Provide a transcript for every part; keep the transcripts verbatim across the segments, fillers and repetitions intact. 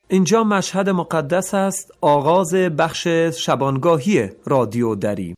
اینجا مشهد مقدس است، آغاز بخش شبانگاهی رادیو دری.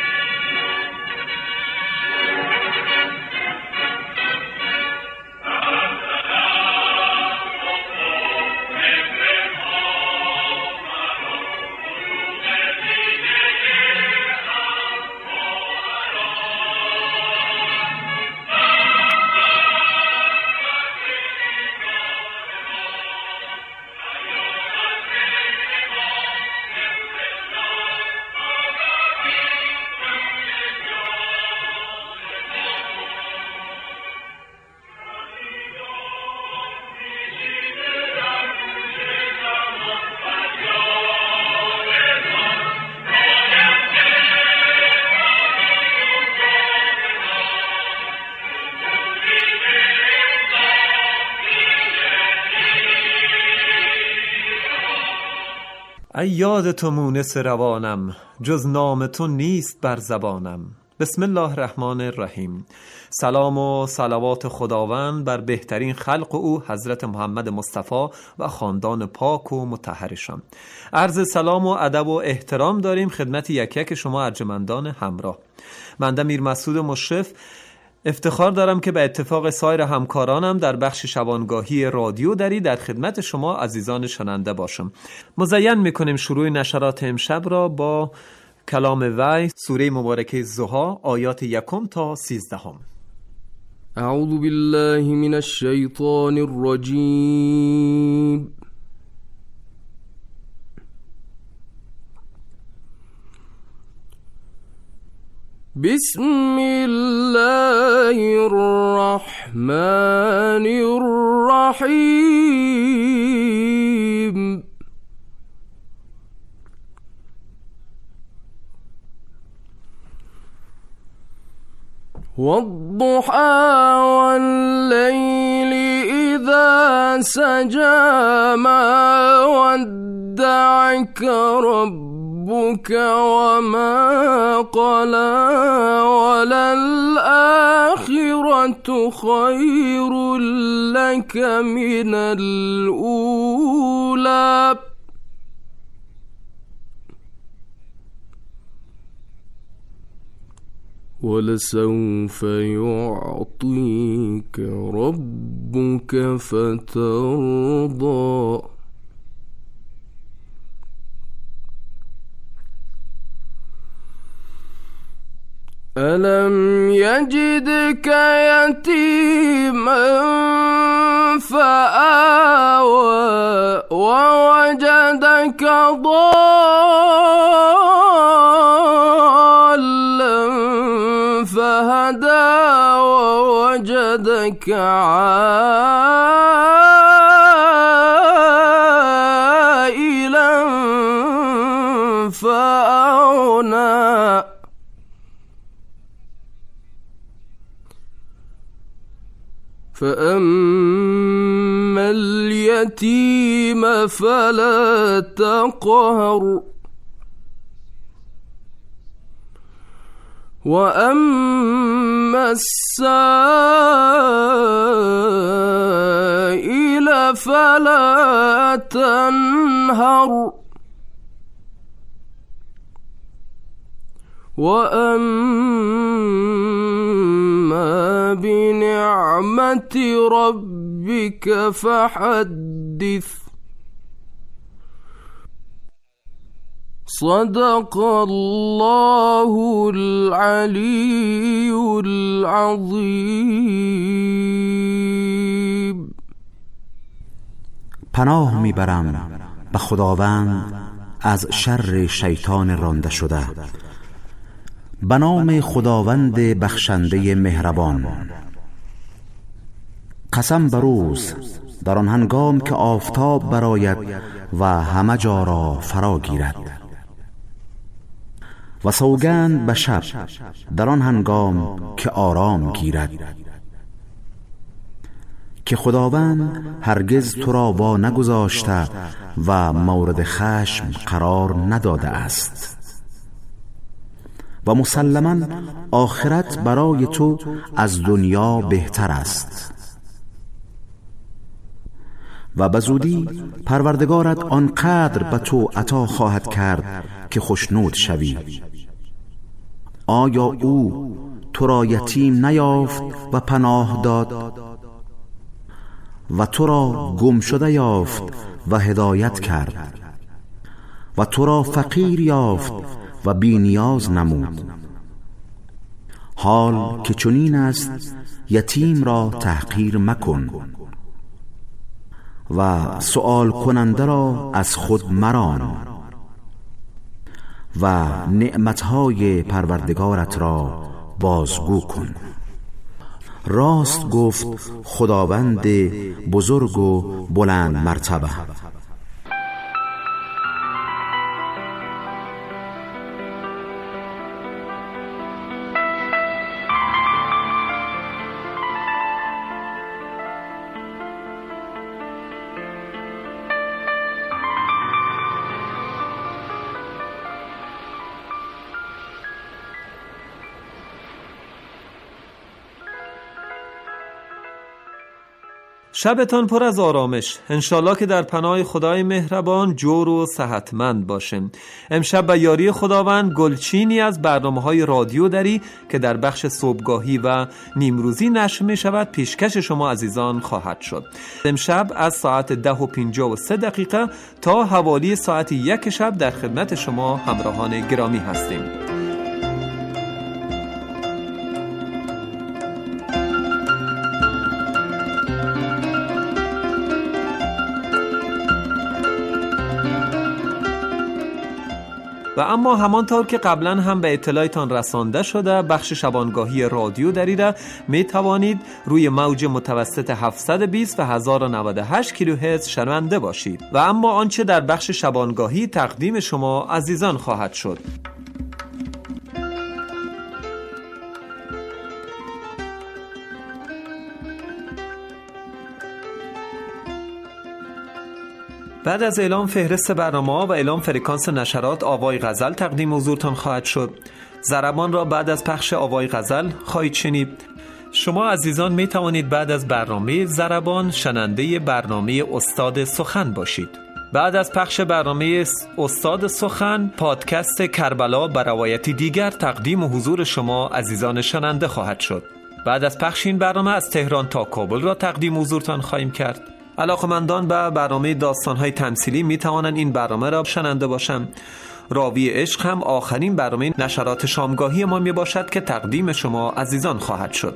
ای یاد تو مونس روانم، جز نام تو نیست بر زبانم. بسم الله الرحمن الرحیم. سلام و صلوات خداوند بر بهترین خلق او حضرت محمد مصطفی و خاندان پاک و مطهرشان. عرض سلام و ادب و احترام داریم خدمت یک یک شما ارجمندان همراه. بنده میر مسعود مشرف افتخار دارم که به اتفاق سایر همکارانم در بخش شبانگاهی رادیو دری در خدمت شما عزیزان شنونده باشم. مزین میکنیم شروع نشرات امشب را با کلام وحی، سوره مبارکه ضحی، آیات یکم تا سیزدهم. اعوذ بالله من الشیطان الرجیم. بسم الله الرحمن الرحیم. والضحى والليل إذا سجى ما ودعك ربك وما قلى وللآخرة خير لك من الأولى ولسوف يعطيك ربك فترضى. ألم يجدك يتيما فآوى ووجدك ضالا فهدى ووجدك عائلا فأغنى. فأما اليتيم فلا تقهر وأما السائل فلا تنهر وأما بنعمة ربك فحدث. صدق الله العلي العظيم. پناه میبرم به خداوند از شر شیطان رانده شده. به نام خداوند بخشنده مهربان. قسم بر روز در آن هنگام که آفتاب برآید و همه جا را فرا گیرد، و سوگند به شب در آن هنگام که آرام گیرد، که خداوند هرگز تو را وا نگذاشته و مورد خشم قرار نداده است. و مسلماً آخرت برای تو از دنیا بهتر است. و به زودی پروردگارت آنقدر به تو عطا خواهد کرد که خوشنود شوی. آیا او تو را یتیم نیافت و پناه داد و تو را گم شده یافت و هدایت کرد و تو را فقیر یافت و بی نیاز نمود؟ حال که چنین است یتیم را تحقیر مکن و سؤال کننده را از خود مران و نعمتهای پروردگارت را بازگو کن. راست گفت خداوند بزرگ و بلند مرتبه. شبتان پر از آرامش، انشالله که در پناه خدای مهربان جور و صحتمند باشیم. امشب به یاری خداوند گلچینی از برنامه‌های رادیو دری که در بخش صبحگاهی و نیمروزی نشر می شود پیشکش شما عزیزان خواهد شد. امشب از ساعت ده و پنجاه و سه دقیقه تا حوالی ساعت یک شب در خدمت شما همراهان گرامی هستیم. و اما همانطور که قبلا هم به اطلاعتان رسانده شده، بخش شبانگاهی رادیو دری را می توانید روی موج متوسط هفتصد و بیست و هزار و نود و هشت کیلوهرتز شنونده باشید. و اما آنچه در بخش شبانگاهی تقدیم شما عزیزان خواهد شد. بعد از اعلام فهرست برنامه‌ها و اعلام فرکانس نشرات، آوای غزل تقدیم حضورتان خواهد شد. ضربان را بعد از پخش آوای غزل خواهید شنید. شما عزیزان می توانید بعد از برنامه ضربان شنونده برنامه استاد سخن باشید. بعد از پخش برنامه استاد سخن، پادکست کربلا به روایتی دیگر تقدیم حضور شما عزیزان شنونده خواهد شد. بعد از پخش این برنامه از تهران تا کابل را تقدیم حضورتان خواهیم کرد. علاقمندان به برنامه داستان‌های تمثیلی می توانند این برنامه را شنونده باشند. راوی عشق هم آخرین برنامه نشرات شامگاهی ما می باشد که تقدیم شما عزیزان خواهد شد.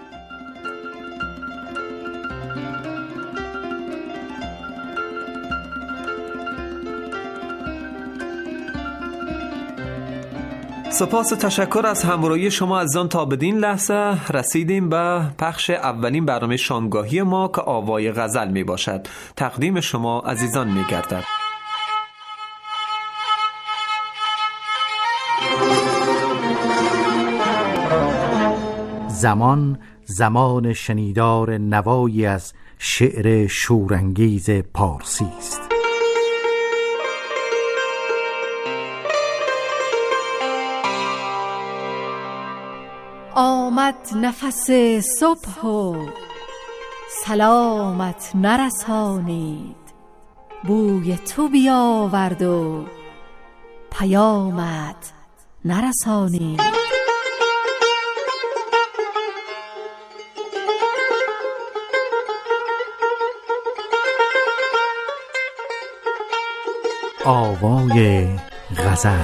سپاس و تشکر از همراهی شما عزیزان. تا بدین لحظه رسیدیم به پخش اولین برنامه شامگاهی ما که آوای غزل می باشد. تقدیم شما عزیزان می گردد. زمان زمان شنیدار نوایی از شعر شورانگیز پارسی است. آمد نفس صبح و سلامت نرسانید، بوی تو بیاورد و پیامت نرسانید. آوای غزل.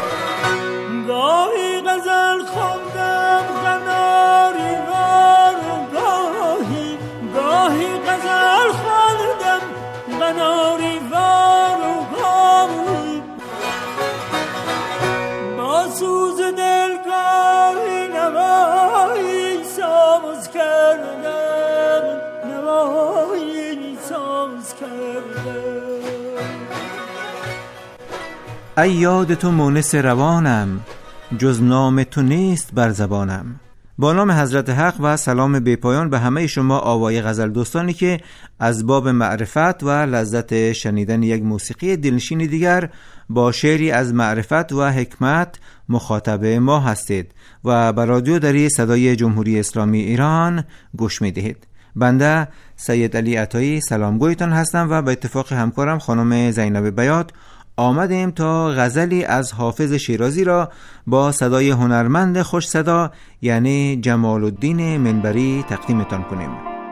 گاهی غزل خواندم قناری وار، گاهی گاهی غزل خواندم قناری وار، گاهی با سوز دل گاهی نوایی ساز کردم، نوایی ساز کردم. ای یاد تو مونس روانم، جز نام تو نیست بر زبانم. با نام حضرت حق و سلام بی‌پایان به همه شما آوای غزل دوستانی که از باب معرفت و لذت شنیدن یک موسیقی دلنشین دیگر با شعری از معرفت و حکمت مخاطب ما هستید و به رادیو دری صدای جمهوری اسلامی ایران گوش می دهید. بنده سید علی عطایی سلامگویتان هستم و به اتفاق همکارم خانم زینب بیات آمدیم تا غزلی از حافظ شیرازی را با صدای هنرمند خوش صدا یعنی جمال الدین منبری تقدیمتان کنیم.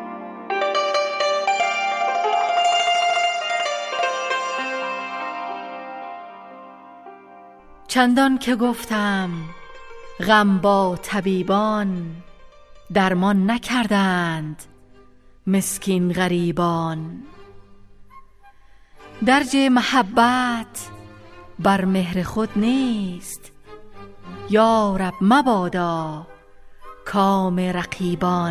چندان که گفتم غم با طبیبان، درمان نکردند مسکین غریبان. درج محبت بر مهر خود نیست، یا رب مبادا کام رقیبان.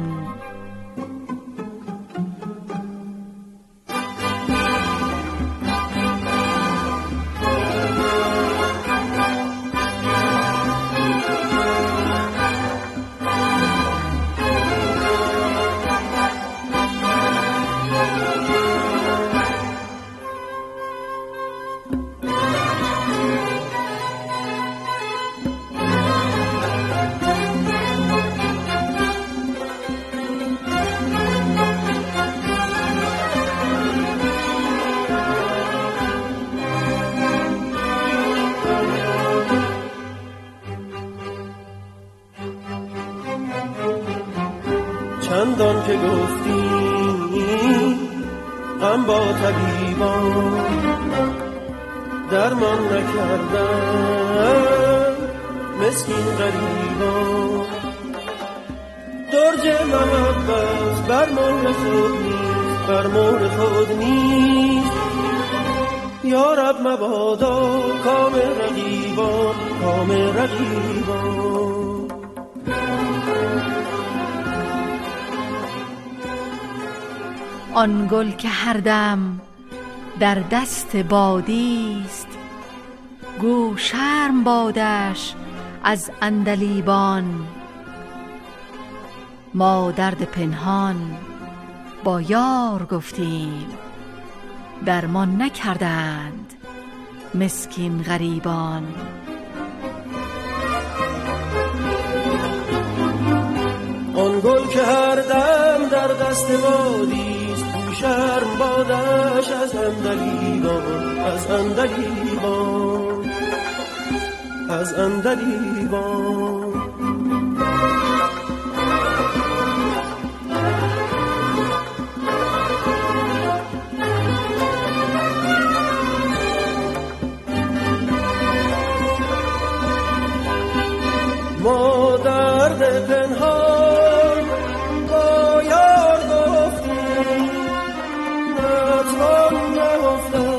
چندان که گفتی غم با طبیبان، درمان نکردن مسکین غریبان. درج محبت بر مهر خود نیست، بر مهر خود نیست، یا رب مبادا کام رقیبان، کام رقیبان. آن گل که هر دم در دست بادیست، گو شرم بادش از عندلیبان. ما درد پنهان با یار گفتیم، درمان نکردند مسکین غریبان. آن گل که هر دم در دست بادیست، شرم بادش از عندلیبان، از عندلیبان، از عندلیبان. ما درد پنهان با یار گفتیم، نتوان نهفتن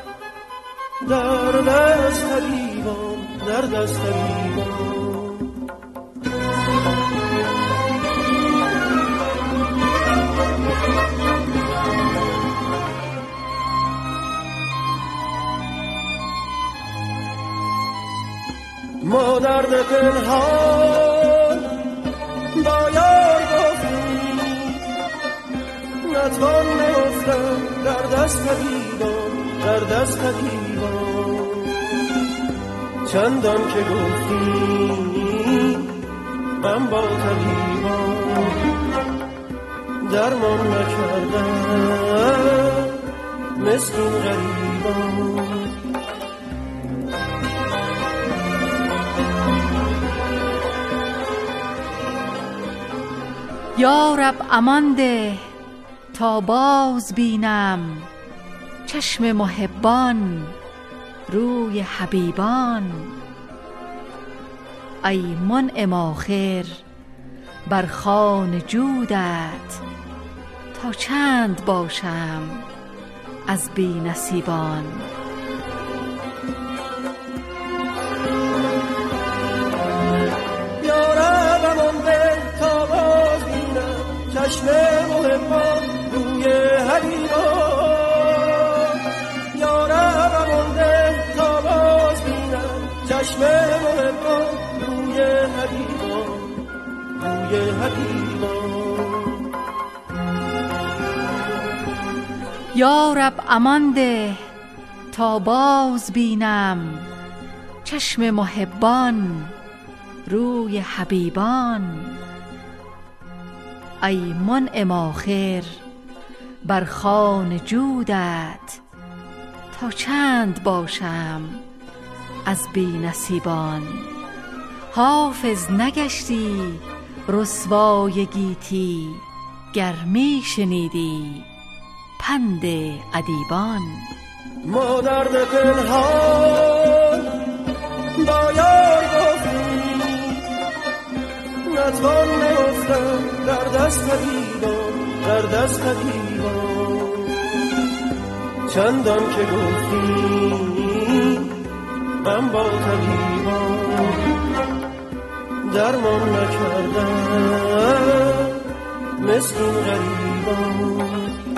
در دست طبیبان، در دست طبیبان. ما درد پنهان با یار گفتیم، نتوان نهفتن در دست طبیبان، در دست طبیبان. چندان که گفتیم غم با طبیبان، درمان نکردن مسکین غریبان. یا رب امان ده تا باز بینم، چشم محبان روی حبیبان. ای منعم آخر بر خوان جودت، تا چند باشم از بی نصیبان. یا رب امان ده تا باز بینم، چشم محبان روی حبیبان. یا رب امان ده تا باز بینم، چشم محبان روی حبیبان، روی حبیبان. یا رب امان ده تا باز بینم، چشم محبان روی حبیبان. ای منعم آخر بر خوان جودت، تا چند باشم از بی نصیبان. حافظ نگشتی رسوای گیتی، گر می شنیدی پند ادیبان. ما درد پنهان با یار گفتیم، نتوان نگفتم در دست ادیبان، در دست ادیبان. چندان که گفتیم غم با طبیبان، درمان نکردن مسکین غریبان.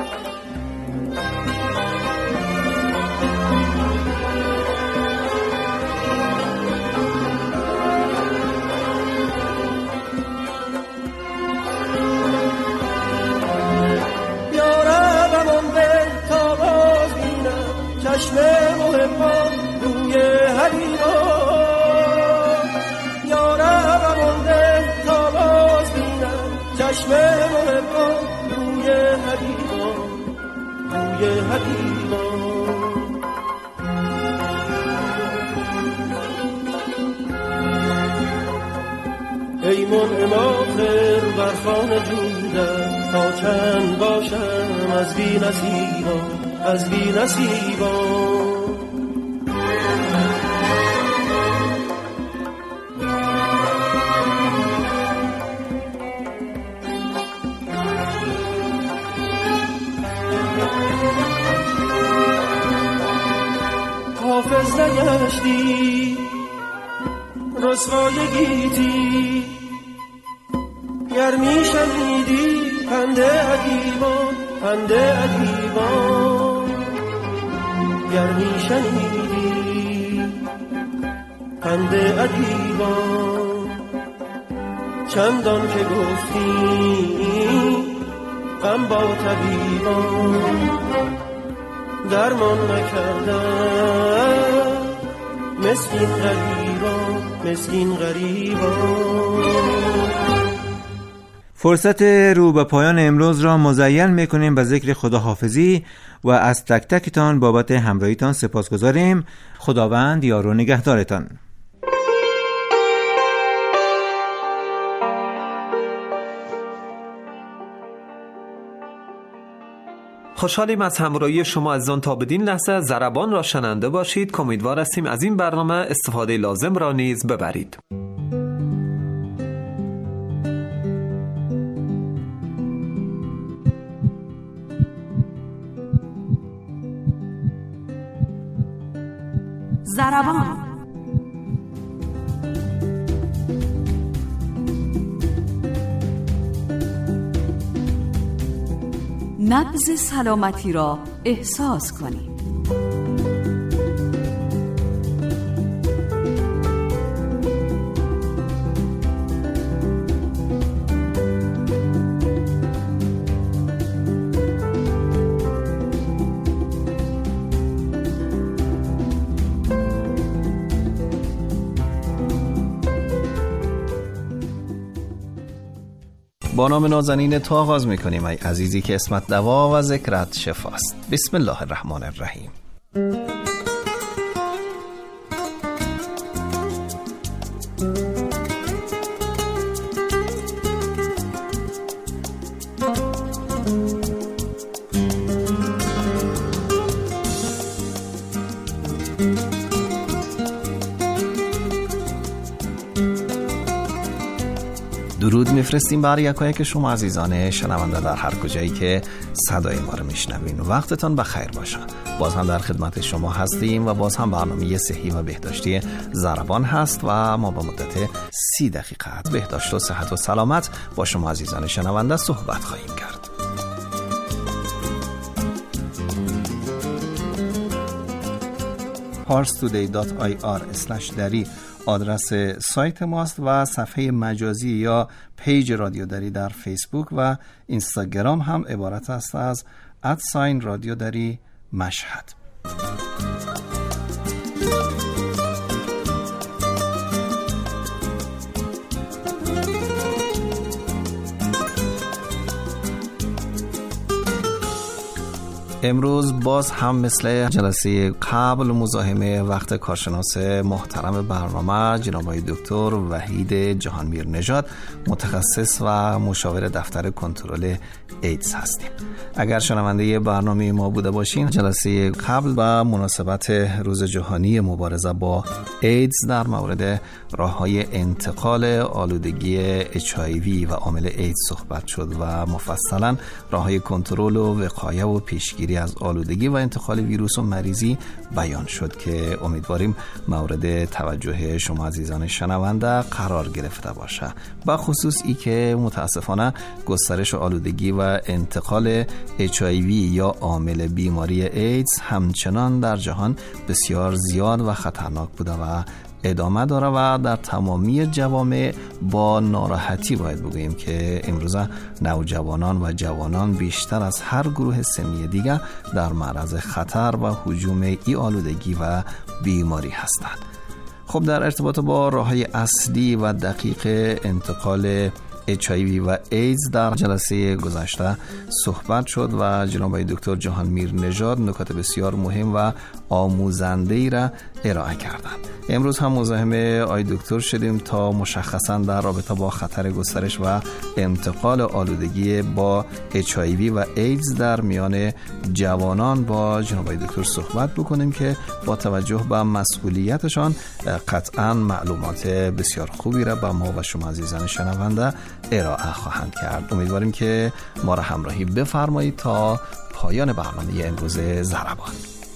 چشم محبان روی حبیبان، یا رب مانده تا باز بینم. چشم محبان روی حبیبان، روی حبیبان. ای منعم آخر بر خوان جودت، تا چند باشم از بی نصیبان، از بی نصیبان. حافظ نگشتی رسوای گیتی، گر می شنیدی پند ادیبان، پند ادیبان. گر می شنیدی پند ادیبان، چندان که گفتی غم با طبیبان، درمان نکردن مسکین غریبان، مسکین غریبان. فرصت رو به پایان امروز را مزین میکنیم به ذکر خداحافظی و از تک تکتان بابت همراهیتان سپاسگزاریم. خداوند یار و نگهدارتان. خوشحالیم از همراهی شما عزیزان. تا بدین لحظه ضربان را شنونده باشید. امیدوار هستیم از این برنامه استفاده لازم را نیز ببرید. ضربان. نبض سلامتی را احساس کنید. با نام نازنین تو آغاز میکنیم ای عزیزی که اسمت دوا و ذکرت شفاست. بسم الله الرحمن الرحیم. درود میفرستیم بر یکایک شما عزیزان شنونده در هر کجایی که صدای ما رو میشنوین. وقتتان بخیر باشه. باز هم در خدمت شما هستیم و باز هم برنامه صحی و بهداشتی ضربان هست و ما با مدت سی دقیقه بهداشت و صحت و سلامت با شما عزیزان شنونده صحبت خواهیم کرد. پارس تودی دات آی آر اسلش دری آدرس سایت ماست و صفحه مجازی یا پیج رادیو دری در فیسبوک و اینستاگرام هم عبارت است از ادساین رادیو دری مشهد. امروز باز هم مثل جلسه قبل مزاحم وقت کارشناس محترم برنامه جناب آقای دکتر وحید جهانمیر نژاد، متخصص و مشاور دفتر کنترل ایدز هستیم. اگر شنونده برنامه ما بوده باشین، جلسه قبل با مناسبت روز جهانی مبارزه با ایدز در مورد راه‌های انتقال آلودگی اچ آی وی و عامل ایدز صحبت شد و مفصلا راه‌های کنترل و وقایه و پیشگیری از آلودگی و انتقال ویروس و مریضی بیان شد که امیدواریم مورد توجه شما عزیزان شنونده قرار گرفته باشه. با خصوص ای که متاسفانه گسترش آلودگی و انتقال اچ آی وی یا عامل بیماری ایدز همچنان در جهان بسیار زیاد و خطرناک بوده و ادامه داره و در تمامی جوامع با ناراحتی باید بگوییم که امروزه نوجوانان و جوانان بیشتر از هر گروه سنی دیگر در معرض خطر و هجوم ای آلودگی و بیماری هستند. خب در ارتباط با راه‌های اصلی و دقیق انتقال اچ آی وی و ایدز در جلسه گذشته صحبت شد و جناب آقای دکتر جهانمیر نژاد نکات بسیار مهم و آموزنده‌ای را ارائه کردند. امروز هم مزاحم آقای دکتر شدیم تا مشخصا در رابطه با خطر گسترش و انتقال آلودگی با اچ آی وی و ایدز در میان جوانان با جناب آقای دکتر صحبت بکنیم که با توجه به مسئولیتشان قطعا معلومات بسیار خوبی را به ما و شما عزیزان شنونده ارائه خواهند کرد. امیدواریم که ما را همراهی بفرمایید تا پایان برنامه امروز ضربان.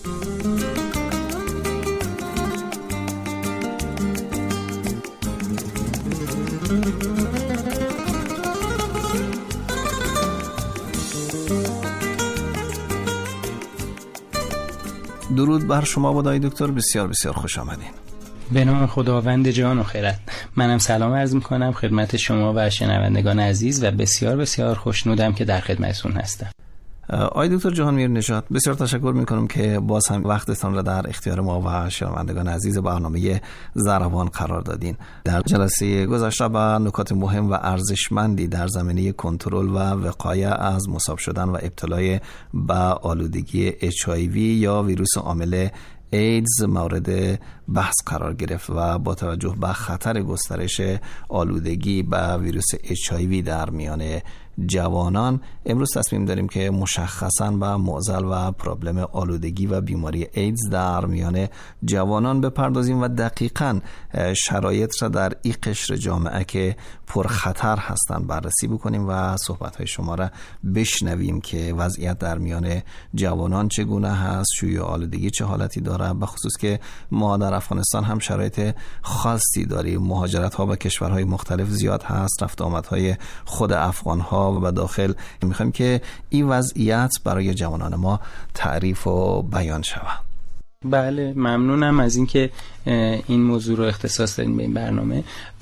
درود بر شما بودای دکتر، بسیار بسیار خوش آمدین. به نام خداوند جان و خرد. منم سلام عرض میکنم خدمت شما و شنوندگان عزیز و بسیار بسیار خوشنودم که در خدمتتون هستم. آقای دکتر جهانمیر نژاد، بسیار تشکر میکنم که باز هم وقتتان را در اختیار ما و شنوندگان عزیز برنامه ضربان قرار دادین. در جلسه گذشته با نکات مهم و ارزشمندی در زمینه کنترل و وقایه از مصاب شدن و ابتلا به آلودگی اچ آی وی یا ویروس عامل ایدز مورد بحث قرار گرفت و با توجه به خطر گسترش آلودگی به ویروس اچ آی وی در میان جوانان، امروز تصمیم داریم که مشخصاً به معضل و پرابلم آلودگی و بیماری ایدز در میان جوانان بپردازیم و دقیقاً شرایط را در این قشر جامعه که پرخطر هستند بررسی بکنیم و صحبت‌های شما را بشنویم که وضعیت در میان جوانان چگونه هست، شیوع آلودگی چه حالتی داره، به خصوص که ما در افغانستان هم شرایط خاصی داریم، مهاجرت‌ها به کشورهای مختلف زیاد هست، رفت آمدهای خود افغان‌ها و داخل. میخوایم که این وضعیت برای جوانان ما تعریف و بیان شود. بله، ممنونم از اینکه این موضوع رو اختصاص دادین به این برنامه.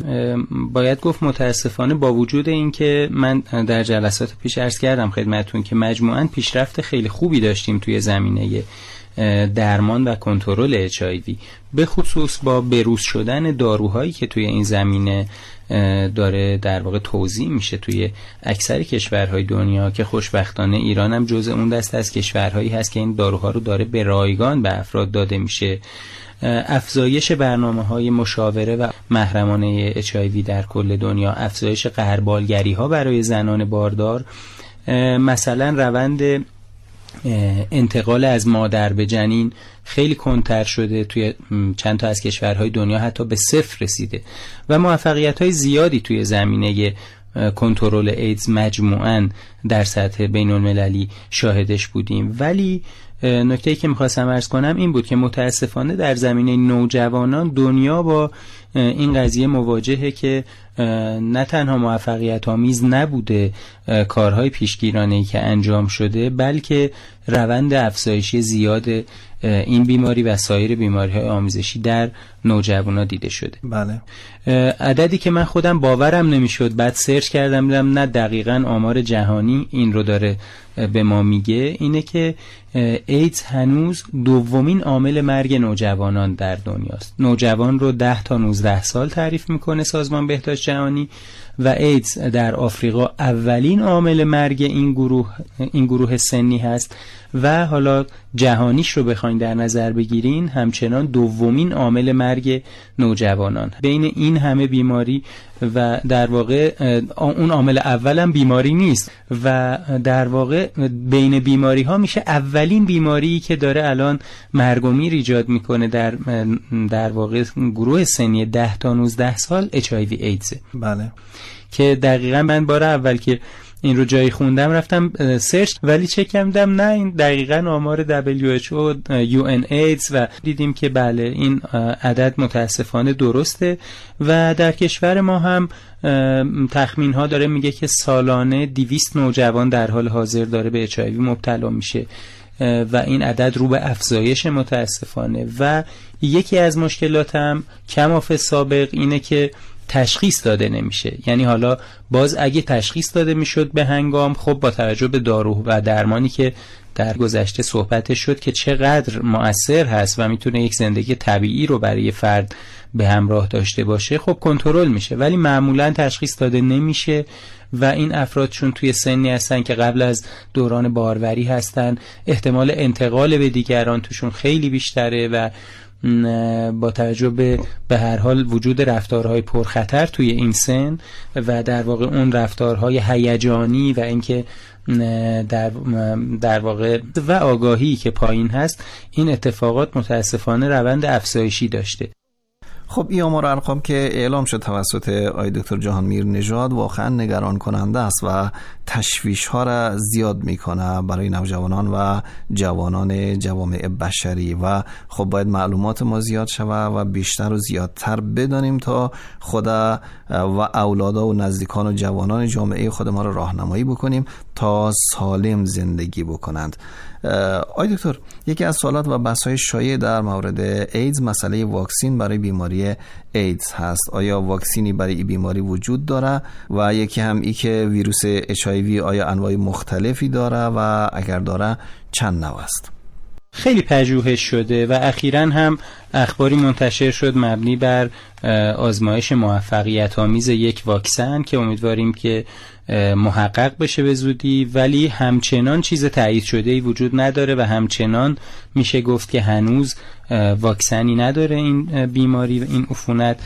باید گفت متاسفانه با وجود اینکه من در جلسات پیش عرض کردم خدمتتون که مجموعاً پیشرفت خیلی خوبی داشتیم توی زمینه درمان و کنترل اچ آی وی، به خصوص با بروز شدن داروهایی که توی این زمینه داره در واقع توزیع میشه توی اکثر کشورهای دنیا که خوشبختانه ایران هم جزء اون دسته از کشورهایی هست که این داروها رو داره به رایگان به افراد داده میشه. افزایش برنامه‌های مشاوره و محرمانه اچ آی وی در کل دنیا، افزایش قهربالگری‌ها برای زنان باردار، مثلا روند انتقال از مادر به جنین خیلی کمتر شده، توی چند تا از کشورهای دنیا حتی به صفر رسیده و موفقیت‌های زیادی توی زمینه کنترل ایدز مجموعاً در سطح بین‌المللی شاهدش بودیم. ولی نکته‌ای که می‌خواستم عرض کنم این بود که متاسفانه در زمینه نوجوانان دنیا با این قضیه مواجهه که نه تنها موفقیت آمیز نبوده کارهای پیشگیرانه‌ای که انجام شده، بلکه روند افزایشی زیاد این بیماری و سایر بیماری‌های آمیزشی در نوجوانان دیده شده. بله. عددی که من خودم باورم نمیشد، بعد سرچ کردم دیدم نه دقیقاً آمار جهانی این رو داره به ما میگه، اینه که ایدز هنوز دومین عامل مرگ نوجوانان در دنیاست. نوجوان رو ده تا نوزده سال تعریف میکنه سازمان بهداشت جهانی و ایدز در آفریقا اولین عامل مرگ این گروه این گروه سنی هست و حالا جهانیش رو بخواین در نظر بگیرین همچنان دومین عامل مرگ نوجوانان. بین این همه بیماری و در واقع اون عامل اولم بیماری نیست و در واقع بین بیماری ها میشه اولین بیماری که داره الان مرگ و میر ایجاد میکنه در در واقع گروه سنی ده تا نوزده سال اچ آی وی ایدز. بله، که دقیقاً من بار اول که این رو جایی خوندم رفتم سرچ ولی چک کردم نه این دقیقاً آمار دبلیو اچ او یو ان ایدز و دیدیم که بله این عدد متاسفانه درسته و در کشور ما هم تخمین ها داره میگه که سالانه دویست نوجوان در حال حاضر داره به اچ آی وی مبتلا میشه و این عدد رو به افزایش متاسفانه. و یکی از مشکلات هم کماف سابق اینه که تشخیص داده نمیشه. یعنی حالا باز اگه تشخیص داده میشد به هنگام، خب با توجه به دارو و درمانی که در گذشته صحبت شد که چقدر مؤثر هست و میتونه یک زندگی طبیعی رو برای فرد به همراه داشته باشه، خب کنترل میشه. ولی معمولا تشخیص داده نمیشه و این افراد چون توی سنی هستن که قبل از دوران باروری هستن، احتمال انتقال به دیگران توشون خیلی بیشتره و با توجه به به هر حال وجود رفتارهای پرخطر توی این سن و در واقع اون رفتارهای هیجانی و اینکه در در واقع و آگاهی که پایین هست، این اتفاقات متاسفانه روند افزایشی داشته. خب این آمار ارقام که اعلام شد توسط آقای دکتر جهانمیر نژاد واقعا نگران کننده است و تشویش ها را زیاد میکنه برای نوجوانان و جوانان جوامع بشری و خب باید معلومات ما زیاد شود و بیشتر و زیادتر بدانیم تا خدا و اولادا و نزدیکان و جوانان جامعه خود ما را راهنمایی بکنیم تا سالم زندگی بکنند. آقای دکتر، یکی از سوالات و بحث‌های شایع در مورد ایدز مسئله واکسین برای بیماری ایدز هست. آیا واکسینی برای این بیماری وجود داره؟ و یکی هم ای که ویروس اچ آی وی آیا انواع مختلفی داره و اگر داره چند نوع است؟ خیلی پژوهش شده و اخیراً هم اخباری منتشر شد مبنی بر آزمایش موفقیت آمیز یک واکسن که امیدواریم که محقق بشه به زودی، ولی همچنان چیز تایید شده‌ای وجود نداره و همچنان میشه گفت که هنوز واکسنی نداره این بیماری و این عفونت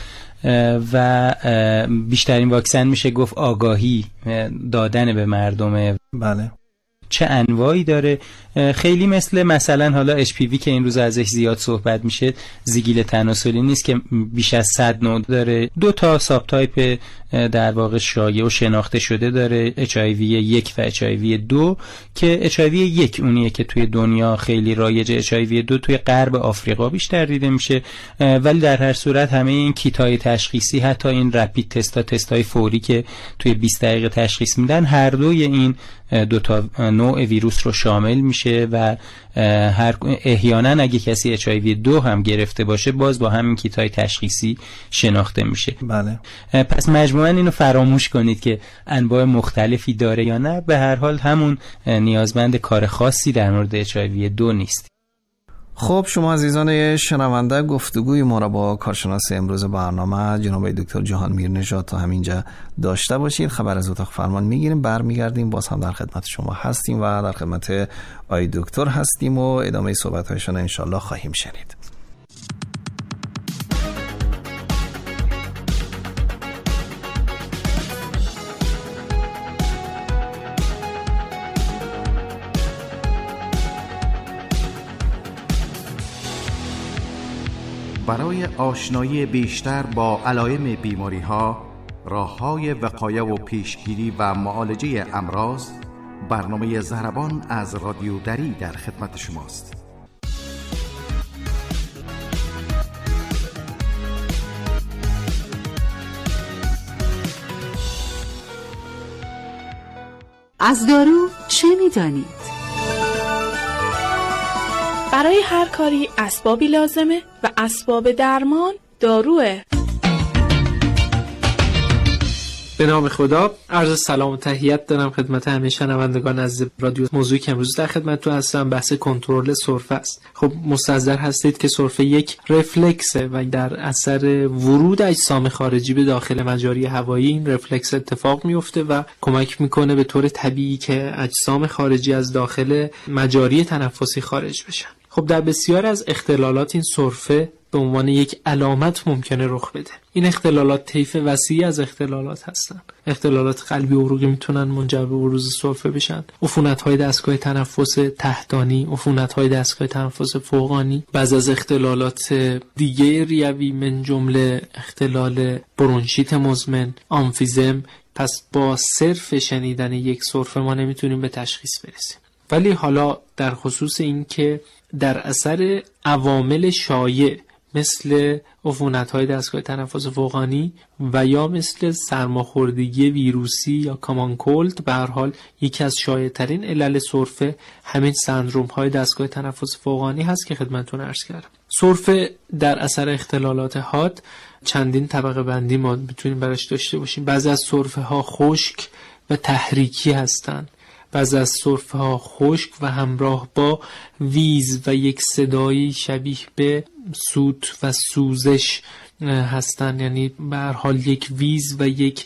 و بیشترین واکسن میشه گفت آگاهی دادن به مردم. بله. چه انواعی داره؟ خیلی مثل مثلا حالا اچ پی وی که این روز ازش زیاد صحبت میشه، زیگیل تناسلی نیست که بیش از صد نوع داره. دو تا ساب تایپ در واقع شایع و شناخته شده داره، اچ آی وی یک و اچ آی وی دو که اچ آی وی یک اونیه که توی دنیا خیلی رایجه، اچ آی وی دو توی غرب آفریقا بیشتر دیده میشه. ولی در هر صورت همه این کیتای تشخیصی، حتی این رپید تستا، تستای فوری که توی بیست دقیقه تشخیص میدن، هر دوی این دو تا نوع ویروس رو شامل میشه و هر احیانا اگه کسی اچ آی وی دو هم گرفته باشه باز با همین کیتای تشخیصی شناخته میشه. بله. پس مجموعاً اینو فراموش کنید که انواع مختلفی داره یا نه، به هر حال همون نیازمند کار خاصی در مورد اچ آی وی دو نیست. خب شما عزیزان شنونده گفتگوی ما را با کارشناس امروز برنامه جناب دکتر جهانمیر نژاد تا همینجا داشته باشید. خبر از اتاق فرمان میگیریم، برمیگردیم، باز هم در خدمت شما هستیم و در خدمت آقای دکتر هستیم و ادامه صحبت‌هایشان انشالله خواهیم شنید. برای آشنایی بیشتر با علائم بیماری‌ها، راه‌های وقایه و پیشگیری و معالجه امراض، برنامه ضربان از رادیو دری در خدمت شماست. از دارو چه می‌دانید؟ برای هر کاری اسبابی لازمه و اسباب درمان داروه. به نام خدا. عرض سلام و تحیت دارم خدمت همه شنوندگان عزیز رادیو. موضوعی که امروز در خدمتتون هستم بحث کنترل سرفه است. خب مستحضر هستید که سرفه یک رفلکسه و در اثر ورود اجسام خارجی به داخل مجاری هوایی این رفلکس اتفاق میفته و کمک میکنه به طور طبیعی که اجسام خارجی از داخل مجاری تنفسی خارج بشن. خب در بسیار از اختلالات این سرفه به عنوان یک علامت ممکنه رخ بده. این اختلالات طیف وسیعی از اختلالات هستن. اختلالات قلبی و عروقی میتونن منجر به بروز سرفه بشن. عفونت‌های دستگاه تنفس تحتانی، عفونت‌های دستگاه تنفس فوقانی، بعضی از اختلالات دیگه ریوی من جمله اختلال برونشیت مزمن، آمفیزم. پس با صرف شنیدن یک سرفه ما نمیتونیم به تشخیص برسیم. ولی حالا در خصوص این که در اثر عوامل شایع مثل عفونت‌های دستگاه تنفس فوقانی و یا مثل سرماخوردگی ویروسی یا کامان کولد، به هر حال یکی از شایع‌ترین علل سرفه همین سندروم‌های دستگاه تنفس فوقانی هست که خدمتتون عرض کردم. سرفه در اثر اختلالات حاد چندین طبقه بندی ما میتونیم براش داشته باشیم. بعضی از سرفه‌ها خشک و تحریکی هستند. بعضی از سرفه‌ها خشک و همراه با ویز و یک صدایی شبیه به سوت و سوزش هستن، یعنی به هر حال یک ویز و یک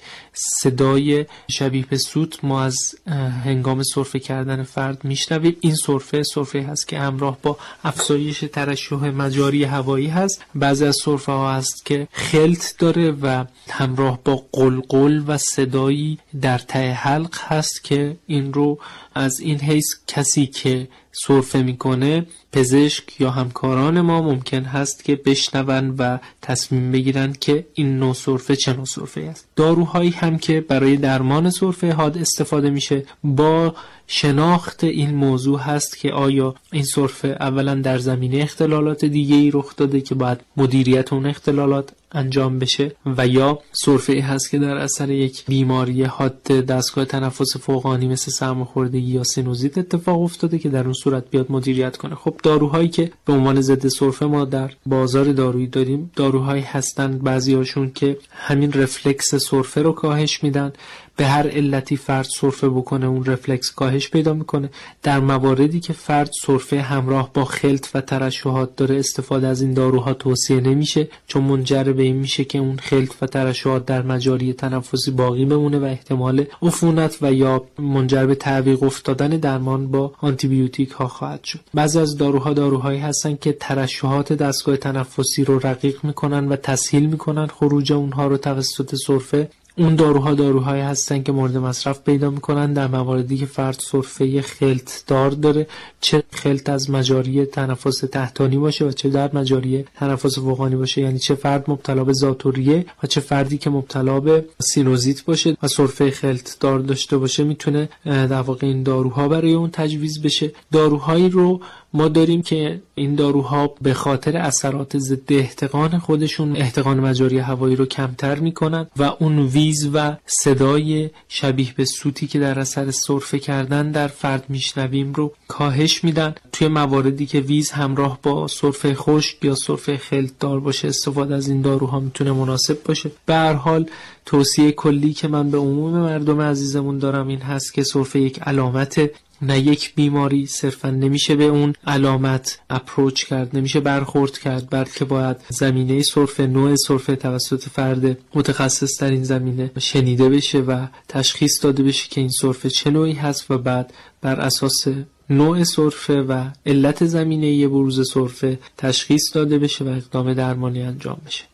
صدای شبیه به سوت ما از هنگام سرفه کردن فرد میشنویم. این سرفه سرفه هست که همراه با افزایش ترشح مجاری هوایی هست. بعضی از سرفه ها هست که خلط داره و همراه با قلقل و صدایی در ته حلق هست که این رو از این حیث کسی که سرفه میکنه، پزشک یا همکاران ما ممکن هست که بشنون و تصمیم بگیرن که این نوع سرفه چه نوع سرفه است. داروهایی هم که برای درمان سرفه حاد استفاده میشه با شناخت این موضوع هست که آیا این سرفه اولا در زمینه اختلالات دیگه ای رخ داده که باید مدیریت اون اختلالات انجام بشه و یا سرفه هست که در اثر یک بیماری حاد دستگاه تنفس فوقانی مثل سرماخوردگی یا سینوزیت اتفاق افتاده که در اون صورت بیاد مدیریت کنه. خب داروهایی که به عنوان ضد سرفه ما در بازار دارویی داریم داروهایی هستند بعضیاشون که همین رفلکس سرفه رو کاهش میدن. به هر علتی فرد سرفه بکنه اون رفلکس کاهش پیدا میکنه. در مواردی که فرد سرفه همراه با خلط و ترشحات داره استفاده از این داروها توصیه نمیشه، چون منجر به این میشه که اون خلط و ترشحات در مجاری تنفسی باقی بمونه و احتمال عفونت و یا منجر به تعویق افتادن درمان با آنتی بیوتیک ها خواهد شد. بعضی از داروها داروهایی هستن که ترشحات دستگاه تنفسی رو رقیق میکنن و تسهیل میکنن خروج اونها رو توسط سرفه. اون داروها داروهایی هستن که مورد مصرف پیدا میکنن در مواردی که فرد سرفه خلط دار داره، چه خلط از مجاری تنفس تحتانی باشه و چه در مجاری تنفس فوقانی باشه، یعنی چه فرد مبتلا به ذاتوریه و چه فردی که مبتلا به سینوزیت باشه و سرفه خلط دار داشته باشه میتونه در واقع این داروها برای اون تجویز بشه. داروهایی رو ما داریم که این داروها به خاطر اثرات ضد احتقان خودشون احتقان مجاری هوایی رو کمتر میکنن و اون ویز و صدای شبیه به سوتی که در اثر سرفه کردن در فرد میشنویم رو کاهش میدن. توی مواردی که ویز همراه با سرفه خشک یا سرفه خلط دار باشه استفاده از این داروها میتونه مناسب باشه. به هر حال توصیه کلی که من به عموم مردم عزیزمون دارم این هست که سرفه یک علامت، نه یک بیماری. صرفا نمیشه به اون علامت اپروچ کرد، نمیشه برخورد کرد، بلکه باید زمینه سرفه، نوع سرفه توسط فرد متخصص در این زمینه شنیده بشه و تشخیص داده بشه که این سرفه چه نوعی هست و بعد بر اساس نوع سرفه و علت زمینه‌ای بروز سرفه تشخیص داده بشه و اقدام درمانی انجام بشه.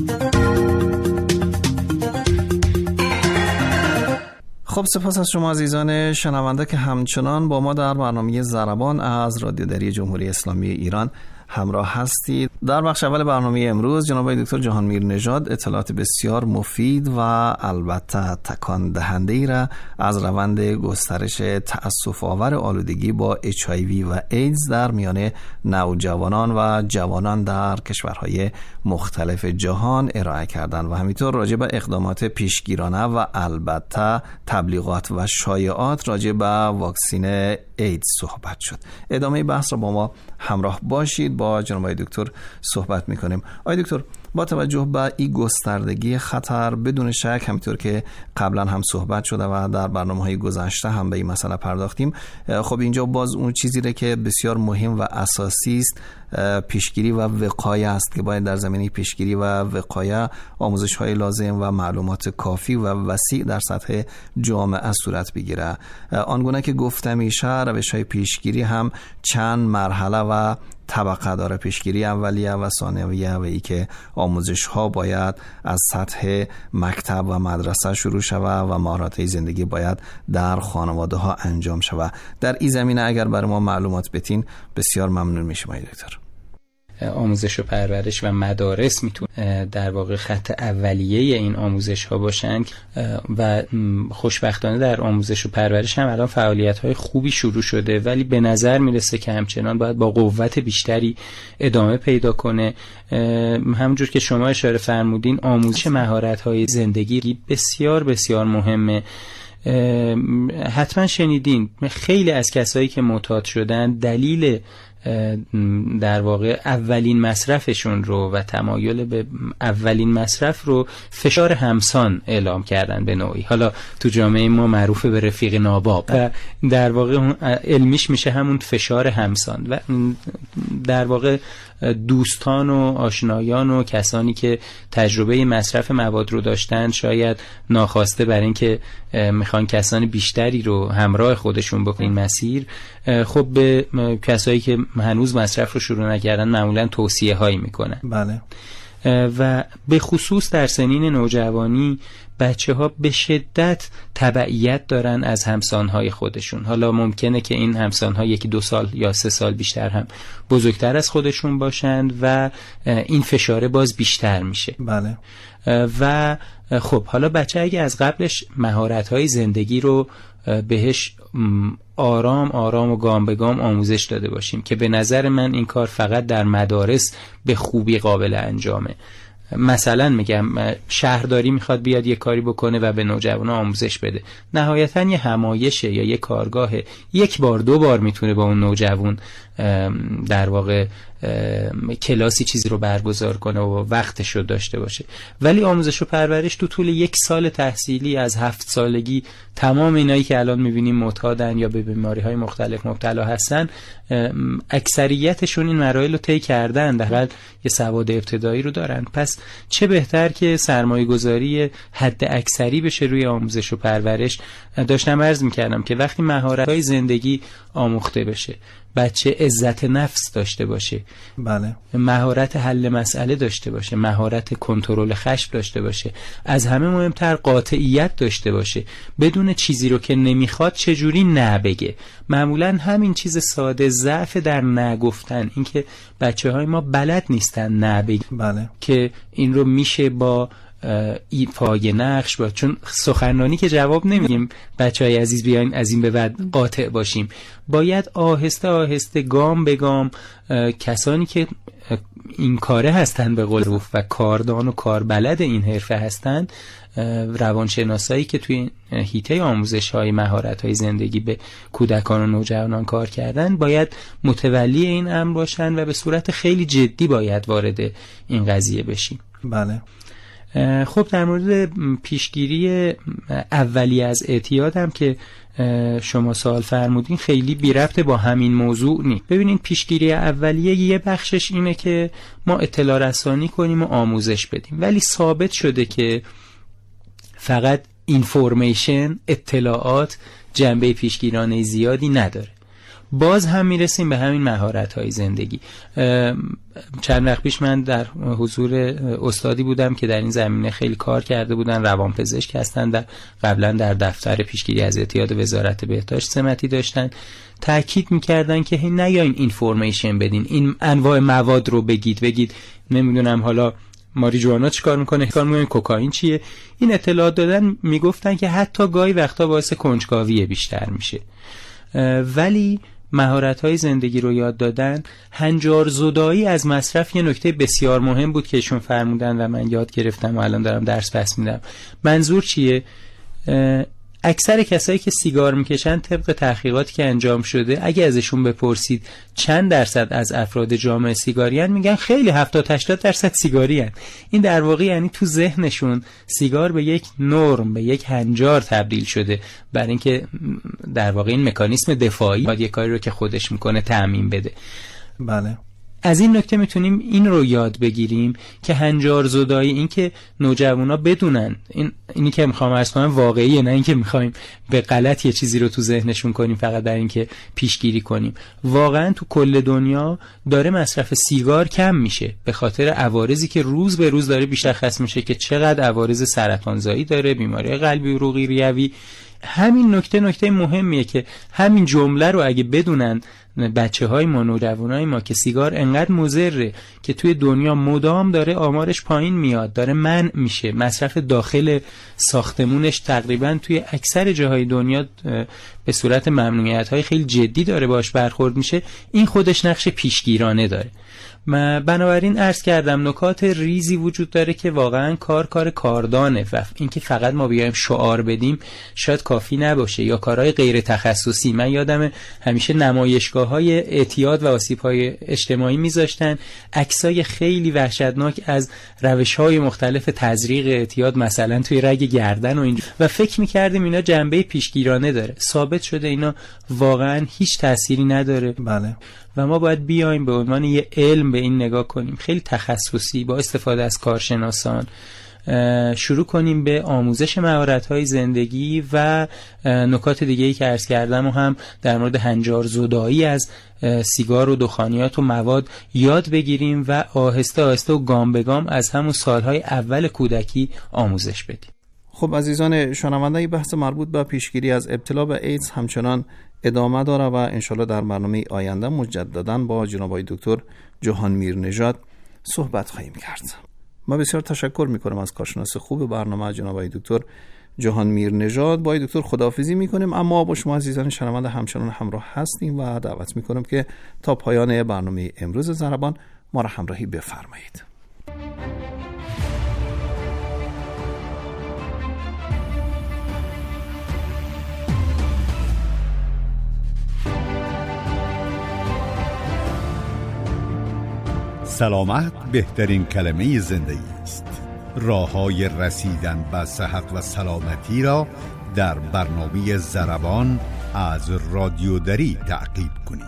خب سپاس از شما عزیزان شنونده که همچنان با ما در برنامه ضربان از رادیو دری جمهوری اسلامی ایران همراه هستید. در بخش اول برنامه امروز جناب دکتر جهانمیر نژاد اطلاعات بسیار مفید و البته تکان دهنده ای را از روند گسترش تأسف آور آلودگی با اچ آی وی و ایدز در میان نوجوانان و جوانان در کشورهای مختلف جهان ارائه کردند و همینطور راجع به اقدامات پیشگیرانه و البته تبلیغات و شایعات راجع به واکسین ایدز صحبت شد. ادامه بحث را با ما همراه باشید، با جناب آقای دکتر صحبت میکنیم. آقای دکتر، با توجه به این گستردگی خطر، بدون شک همینطور که قبلا هم صحبت شده و در برنامه‌های گذشته هم به این مسئله پرداختیم، خب اینجا باز اون چیزی را که بسیار مهم و اساسی است پیشگیری و وقایه است که باید در زمینه پیشگیری و وقایه آموزش‌های لازم و معلومات کافی و وسیع در سطح جامعه صورت بگیره. آنگونه که گفته میشه روش‌های پیشگیری هم چند مرحله و طبقه داره. پیشگیری اولیه و ثانویه و ای که آموزش ها باید از سطح مکتب و مدرسه شروع شود و مهارت زندگی باید در خانواده ها انجام شود. در این زمینه اگر برای ما معلومات بدین بسیار ممنون میشم آقای دکتر. آموزش و پرورش و مدارس میتونه در واقع خط اولیه این آموزش ها باشن و خوشبختانه در آموزش و پرورش هم الان فعالیت های خوبی شروع شده، ولی به نظر میرسه که همچنان باید با قوت بیشتری ادامه پیدا کنه. همونجور که شما اشاره فرمودین، آموزش مهارت های زندگی بسیار بسیار مهمه. حتما شنیدین خیلی از کسایی که معتاد شدن دلیل در واقع اولین مصرفشون رو و تمایل به اولین مصرف رو فشار همسان اعلام کردن به نوعی. حالا تو جامعه ما معروف به رفیق ناباب و در واقع علمیش میشه همون فشار همسان و در واقع دوستان و آشنایان و کسانی که تجربه مصرف مواد رو داشتن شاید ناخواسته برای اینکه میخوان کسان بیشتری رو همراه خودشون بکنین مسیر، خب به کسایی که هنوز مصرف رو شروع نکردن معمولا توصیه هایی میکنن. بله. و به خصوص در سنین نوجوانی بچه ها به شدت تبعیت دارن از همسانهای خودشون. حالا ممکنه که این همسانها یکی دو سال یا سه سال بیشتر هم بزرگتر از خودشون باشند و این فشاره باز بیشتر میشه. بله. و خب حالا بچه اگه از قبلش مهارت‌های زندگی رو بهش آرام آرام و گام به گام آموزش داده باشیم که به نظر من این کار فقط در مدارس به خوبی قابل انجامه. مثلا میگم شهرداری میخواد بیاد یه کاری بکنه و به نوجوانا آموزش بده، نهایتا یه همایشه یا یه کارگاه یک بار دو بار میتونه با اون نوجوان در واقع کلاسی چیزی رو برگزار کنه و وقتش رو داشته باشه. ولی آموزش و پرورش تو طول یک سال تحصیلی از هفت سالگی تمام اینایی که الان میبینیم معتادن یا به بیماری‌های مختلف مبتلا هستن، اکثریتشون این مراحل رو طی کردن، در حال یه سواد ابتدایی رو دارن. پس چه بهتر که سرمایه گذاری حد اکثری بشه روی آموزش و پرورش. داشتم عرض میکردم که وقتی مهارت‌های زندگی آموخته بشه، بچه عزت نفس داشته باشه، بله، مهارت حل مسئله داشته باشه، مهارت کنترل خشم داشته باشه، از همه مهمتر قاطعیت داشته باشه، بدون چیزی رو که نمیخواد چجوری نه بگه. معمولا همین چیز ساده، ضعف در نگفتن، اینکه بچه های ما بلد نیستن نه بگه، بله، که این رو میشه با ایفای نقش با، چون سخنرانی که جواب نمیگیم بچهای عزیز بیاین از این به بعد قاطع باشیم، باید آهسته آهسته گام به گام کسانی که این کاره هستن به قول معروف و کاردان و کاربلد این حرفه هستن، روانشناسایی که توی حیطه آموزش های مهارت های زندگی به کودکان و نوجوانان کار کردن، باید متولی این امر باشن و به صورت خیلی جدی باید وارد این قضیه بشیم. بله. خب در مورد پیشگیری اولیه از اعتیاد هم که شما سوال فرمودین خیلی بی ربط با همین موضوع نی. ببینین پیشگیری اولیه یه بخشش اینه که ما اطلاع رسانی کنیم و آموزش بدیم، ولی ثابت شده که فقط اینفورمیشن، اطلاعات جنبه پیشگیرانه زیادی نداره. باز هم میرسیم به همین مهارت‌های زندگی. چند وقت پیش من در حضور استادی بودم که در این زمینه خیلی کار کرده بودن، روانپزشک هستن، در قبلا در دفتر پیشگیری از اعتیاد وزارت بهداشت سمتی داشتن. تاکید میکردن که نیاین اینفورمیشن بدین، این انواع مواد رو بگید بگید نمیدونم حالا ماریجوانا چیکار میکنه، کار میکنه، کوکائین چیه. این اطلاعات دادن میگفتن که حتی گاهی وقتا باعث کنجکاوی بیشتر میشه. ولی مهارت‌های زندگی رو یاد دادن، هنجار زدایی از مصرف یه نکته بسیار مهم بود که ایشون فرمودن و من یاد گرفتم و الان دارم درس پس میدم. منظور چیه؟ اکثر کسایی که سیگار میکشن طبق تحقیقاتی که انجام شده اگه ازشون بپرسید چند درصد از افراد جامعه سیگاریان، میگن خیلی هفتاد هشتاد درصد سیگاریان. این در واقع یعنی تو ذهنشون سیگار به یک نرم، به یک هنجار تبدیل شده، برای اینکه در واقع این مکانیسم دفاعی باید یک کاری رو که خودش میکنه تعمیم بده. بله. از این نکته میتونیم این رو یاد بگیریم که هنجار زدایی، این که نوجوانا بدونن این اینی که میخوام عرض کنم واقعیه، نه اینکه میخوایم به غلط یه چیزی رو تو ذهنشون کنیم فقط برای اینکه پیشگیری کنیم. واقعا تو کل دنیا داره مصرف سیگار کم میشه به خاطر عوارضی که روز به روز داره بیشتر میشه که چقدر عوارض سرطانزایی داره، بیماری قلبی، عروقی، ریوی. همین نکته نکته مهمیه که همین جمله رو اگه بدونن بچه های ما، نوجوانای ما، که سیگار انقدر مضره که توی دنیا مدام داره آمارش پایین میاد، داره منع میشه، مصرف داخل ساختمونش تقریبا توی اکثر جاهای دنیا به صورت ممنوعیت های خیلی جدی داره باش برخورد میشه، این خودش نقش پیشگیرانه داره. من بنابراین عرض کردم نکات ریزی وجود داره که واقعا کار کار کاردانه و اینکه فقط ما بیایم شعار بدیم شاید کافی نباشه، یا کارهای غیر تخصصی. من یادم همیشه نمایشگاه‌های اعتیاد و آسیب‌های اجتماعی میذاشتن عکسای خیلی وحشتناک از روش‌های مختلف تزریق اعتیاد، مثلا توی رگ گردن و اینجا، و فکر می‌کردیم اینا جنبه پیشگیرانه داره. ثابت شده اینا واقعا هیچ تأثیری نداره. بله. و ما باید بیایم به عنوان یه علم به این نگاه کنیم، خیلی تخصصی با استفاده از کارشناسان شروع کنیم به آموزش مهارت‌های زندگی و نکات دیگه‌ای که عرض کردم و هم در مورد هنجار زدایی از سیگار و دخانیات و مواد یاد بگیریم و آهسته آهسته و گام به گام از همون سالهای اول کودکی آموزش بدیم. خب عزیزان شنونده، بحث مربوط به پیشگیری از ابتلا به ایدز همچنان ادامه داره و انشالله در برنامه آینده مجدداً با جناب آقای دکتر جهان میرنژاد صحبت خواهیم کرد. ما بسیار تشکر میکنم از کارشناس خوب برنامه جناب آقای دکتر جهان میرنژاد. با آقای دکتر خداحافظی میکنیم، اما با شما عزیزان شنونده همچنان همراه هستیم و دعوت میکنم که تا پایان برنامه امروز ضربان ما را همراهی بفرمایید. سلامت بهترین کلمه زندگی است. راه‌های رسیدن به صحت و سلامتی را در برنامه ضربان از رادیو دری تعقیب کنید.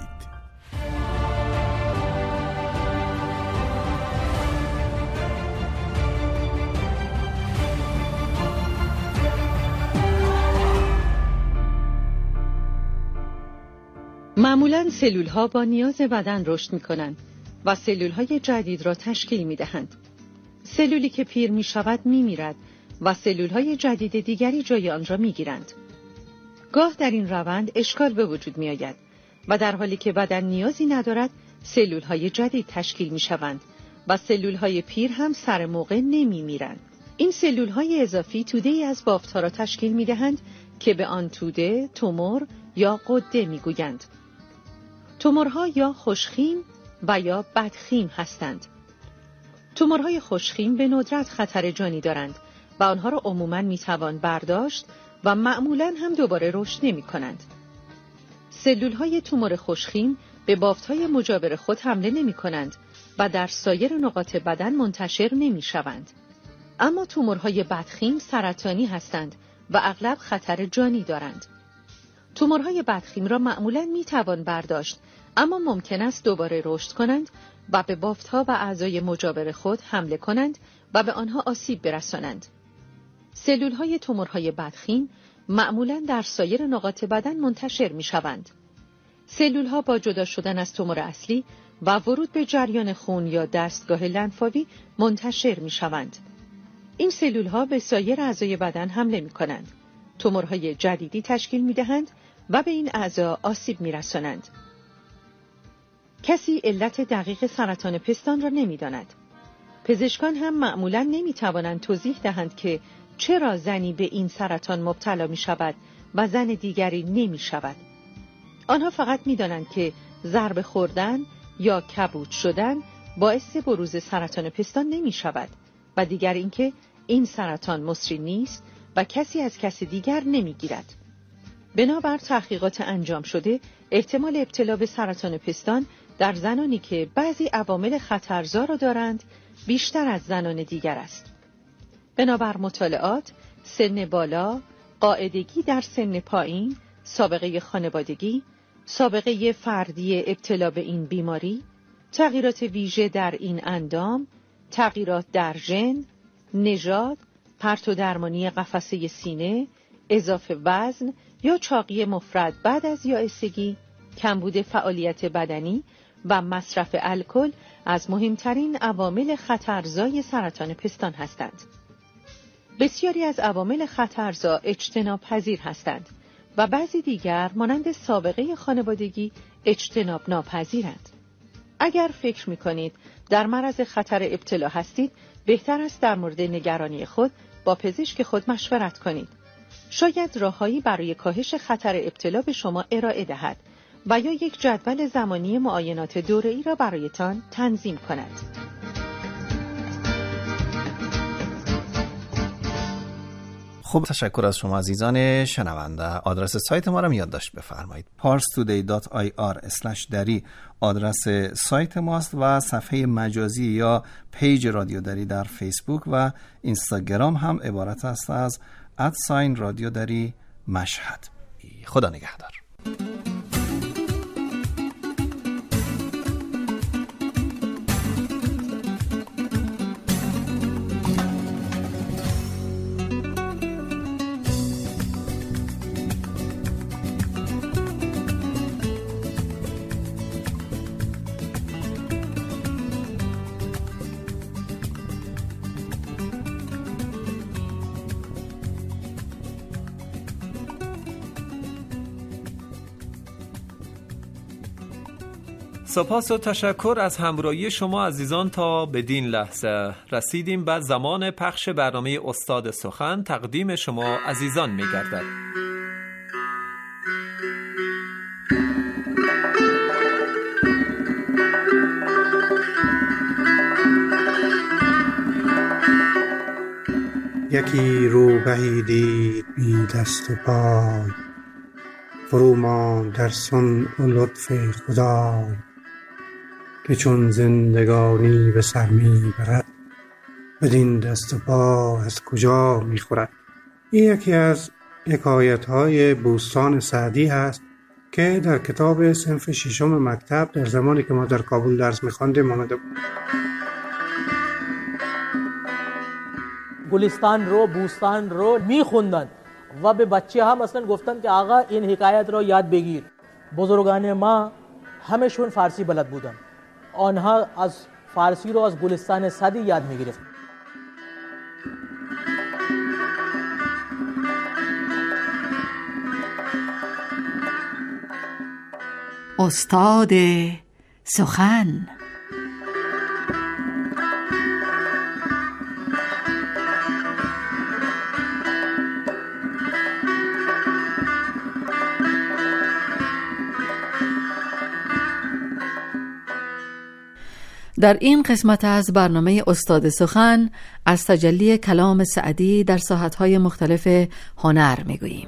معمولاً سلول‌ها با نیاز بدن رشد می‌کنند و سلول‌های جدید را تشکیل می‌دهند. سلولی که پیر می‌شود می‌میرد و سلول‌های جدید دیگری جای آن را می‌گیرند. گاه در این روند اشکال به وجود می‌آید و در حالی که بدن نیازی ندارد، سلول‌های جدید تشکیل می‌شوند و سلول‌های پیر هم سر موقع نمی‌میرند. این سلول‌های اضافی توده‌ای از بافت‌ها را تشکیل می‌دهند که به آن توده، تومور یا غده می‌گویند. تومورها یا خوشخیم و یا بدخیم هستند. تومورهای خوشخیم به ندرت خطر جانی دارند و آنها را عموماً میتوان برداشت و معمولاً هم دوباره رشد نمی کنند. سلولهای تومور خوشخیم به بافتهای مجاور خود حمله نمی کنند و در سایر نقاط بدن منتشر نمی شوند. اما تومورهای بدخیم سرطانی هستند و اغلب خطر جانی دارند. تومورهای بدخیم را معمولاً میتوان برداشت، اما ممکن است دوباره رشد کنند و به بافت‌ها و اعضای مجاور خود حمله کنند و به آنها آسیب برسانند. سلول‌های تومورهای بدخیم معمولاً در سایر نقاط بدن منتشر می‌شوند. سلول‌ها با جدا شدن از تومور اصلی و ورود به جریان خون یا دستگاه لنفاوی منتشر می‌شوند. این سلول‌ها به سایر اعضای بدن حمله می‌کنند. تومورهای جدیدی تشکیل می‌دهند و به این اعضا آسیب می‌رسانند. کسی علت دقیق سرطان پستان را نمی‌داند. پزشکان هم معمولاً نمی‌توانند توضیح دهند که چرا زنی به این سرطان مبتلا می‌شود و زن دیگری نمی‌شود. آنها فقط می‌دانند که ضربه خوردن یا کبود شدن باعث بروز سرطان پستان نمی‌شود و دیگر اینکه این سرطان مصری نیست و کسی از کسی دیگر نمیگیرد. بنابر تحقیقات انجام شده، احتمال ابتلا به سرطان پستان در زنانی که بعضی عوامل خطرزا را دارند بیشتر از زنان دیگر است. بنابر مطالعات، سن بالا، قاعدگی در سن پایین، سابقه خانوادگی، سابقه فردی ابتلا به این بیماری، تغییرات ویژه در این اندام، تغییرات در ژن، نژاد، پرتو درمانی قفسه سینه، اضافه وزن یا چاقی مفرط بعد از یائسگی، کمبود فعالیت بدنی و مصرف الکل از مهمترین عوامل خطرزای سرطان پستان هستند. بسیاری از عوامل خطرزا اجتناب پذیر هستند و بعضی دیگر مانند سابقه خانوادگی اجتناب ناپذیرند. اگر فکر می‌کنید در معرض خطر ابتلا هستید، بهتر است در مورد نگرانی خود با پزشک خود مشورت کنید. شاید راههایی برای کاهش خطر ابتلا به شما ارائه دهد و یا یک جدول زمانی معاینات دوره‌ای را برایتان تنظیم کند. خب، تشکر از شما عزیزان شنونده. آدرس سایت ما را یادداشت بفرمایید. پارس تودی دات آی آر اسلش دری آدرس سایت ماست و صفحه مجازی یا پیج رادیو دری در فیسبوک و اینستاگرام هم عبارت است از ادساین رادیو دری مشهد. خدا نگهدار. سپاس و تشکر از همراهی شما عزیزان. تا بدین لحظه رسیدیم به زمان پخش برنامه استاد سخن تقدیم شما عزیزان می‌گردد. یکی روبهی دید بی دست و پای، فرو ماند در صنع و لطف خدای. که چون زندگانی به سر می برد، بدین دست و پا از کجا می خورد. این یکی از حکایت های بوستان سعدی هست که در کتاب صنف ششم مکتب در زمانی که ما در کابل درس می خواندیم آمده بود. گلستان رو، بوستان رو می خوندن و به بچه هم اصلا گفتن که آقا این حکایت رو یاد بگیر. بزرگان ما همشون فارسی بلد بودن، آنها از فارسی رو از گلستان سعدی یاد می گرفت. استاد سخن. در این قسمت از برنامه استاد سخن از تجلی کلام سعدی در ساحت‌های مختلف هنر می‌گوییم.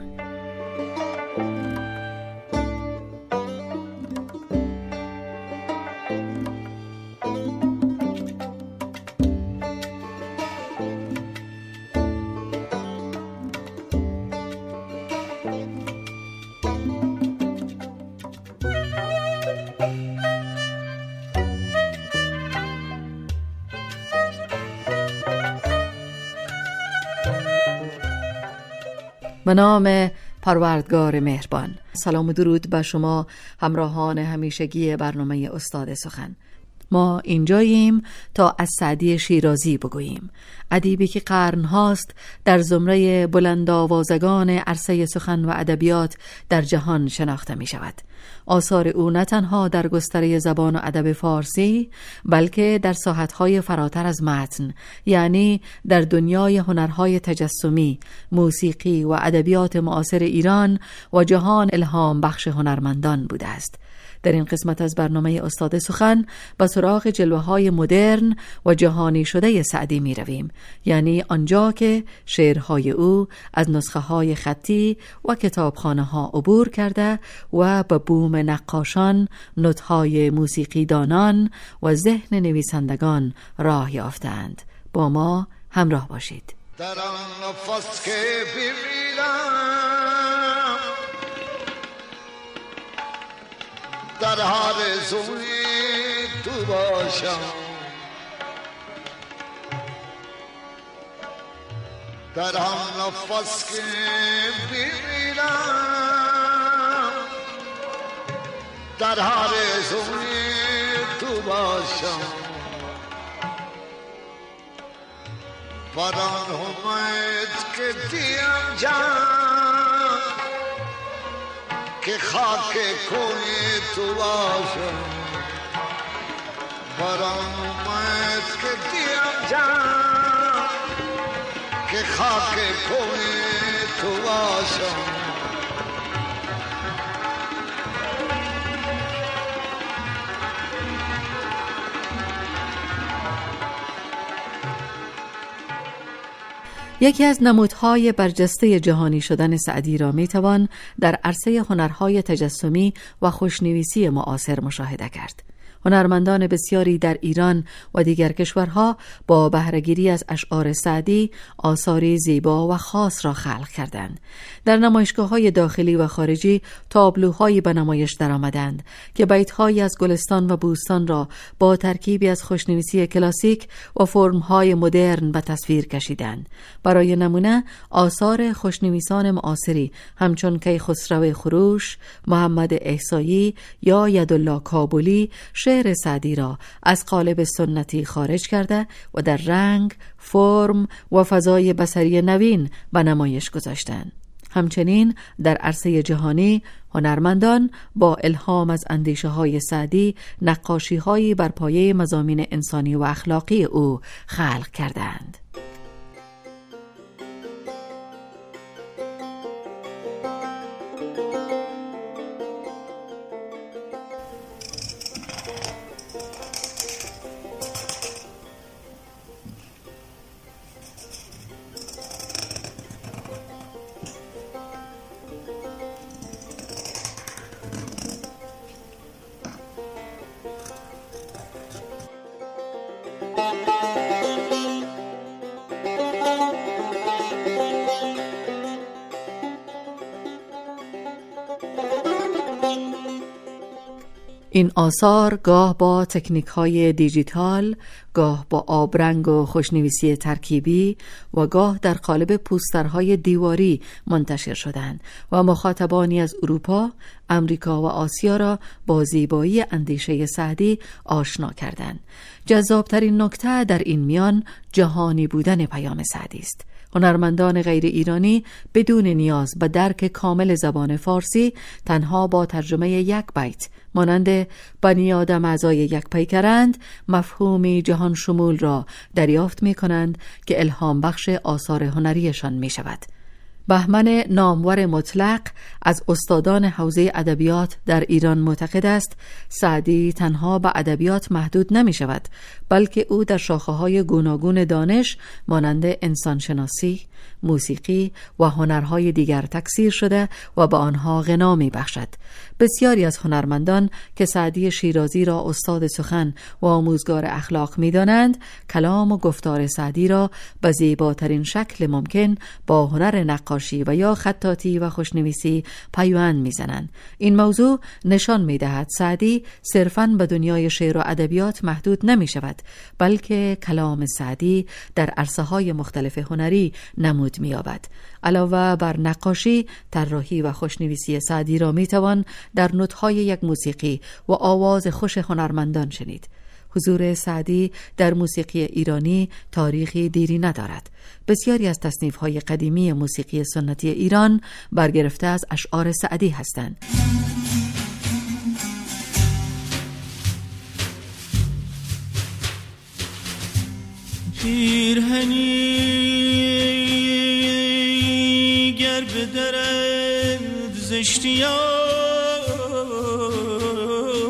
به نام پروردگار مهربان. سلام و درود بر شما همراهان همیشگی برنامه استاد سخن. ما اینجاییم تا از سعدی شیرازی بگوییم، ادیبی که قرن‌هاست در زمره بلند آوازگان عرصه سخن و ادبیات در جهان شناخته می شود. آثار او نه تنها در گستره زبان و ادب فارسی بلکه در ساحت‌های فراتر از متن، یعنی در دنیای هنرهای تجسمی، موسیقی و ادبیات معاصر ایران و جهان الهام بخش هنرمندان بوده است. در این قسمت از برنامه استاد سخن به سراغ جلوه‌های مدرن و جهانی شده سعدی می رویم، یعنی آنجا که شعرهای او از نسخه‌های خطی و کتابخانه‌ها عبور کرده و به بوم نقاشان، نوت‌های موسیقی دانان و ذهن نویسندگان راه یافتند. با ما همراه باشید. در آن نفس که بمیرم در آرزوی تو باشم، در آن نفس که بمیرم در آرزوی تو باشم، بران همت که دیم جان که خاک کوی تو باشم، بران همت که دیم جان که خاک کوی تو باشم. یکی از نمودهای برجسته جهانی شدن سعدی را میتوان در عرصه هنرهای تجسمی و خوشنویسی معاصر مشاهده کرد. هنرمندان بسیاری در ایران و دیگر کشورها با بهره‌گیری از اشعار سعدی آثاری زیبا و خاص را خلق کردند. در نمایشگاه‌های داخلی و خارجی تابلوهایی به نمایش درآمدند که بیت‌هایی از گلستان و بوستان را با ترکیبی از خوشنویسی کلاسیک و فرم‌های مدرن به تصویر کشیدند. برای نمونه آثار خوشنویسان معاصری همچون کیخسرو خروش، محمد احصایی یا یدالله کابلی شعر سعدی را از قالب سنتی خارج کرده و در رنگ، فرم و فضای بصری نوین به نمایش گذاشتند. همچنین در عرصه جهانی هنرمندان با الهام از اندیشه‌های سعدی نقاشی‌هایی بر پایه مضامین انسانی و اخلاقی او خلق کردند. این آثار گاه با تکنیک‌های دیجیتال، گاه با آبرنگ و خوشنویسی ترکیبی و گاه در قالب پوسترهای دیواری منتشر شدند و مخاطبانی از اروپا، امریکا و آسیا را با زیبایی اندیشه سعدی آشنا کردند. جذابترین نکته در این میان جهانی بودن پیام سعدی است. هنرمندان غیر ایرانی بدون نیاز به درک کامل زبان فارسی تنها با ترجمه یک بیت مانند بنی آدم اعضای یک پیکرند مفهومی جهان شمول را دریافت می کنند که الهام بخش آثار هنریشان می شود. بهمن نامور مطلق از استادان حوزه ادبیات در ایران معتقد است سعدی تنها به ادبیات محدود نمی شود، بلکه او در شاخه‌های گوناگون دانش مانند انسانشناسی، موسیقی و هنرهای دیگر تکثیر شده و به آنها غنا می بخشد. بسیاری از هنرمندان که سعدی شیرازی را استاد سخن و آموزگار اخلاق می دانند، کلام و گفتار سعدی را به زیباترین شکل ممکن با هنر نقاشی و یا خطاطی و خوشنویسی پیوند می زنند. این موضوع نشان می دهد سعدی صرفاً به دنیای شعر و ادبیات محدود نمی شود، بلکه کلام سعدی در عرصه‌های مختلف هنری نمود می یابد. علاوه بر نقاشی، طراحی و خوشنویسی سعدی را می توان در نوت‌های یک موسیقی و آواز خوش هنرمندان شنید. حضور سعدی در موسیقی ایرانی تاریخی دیری ندارد. بسیاری از تصنیف‌های قدیمی موسیقی سنتی ایران برگرفته از اشعار سعدی هستند. پیرهنی گر بدرد زشتیان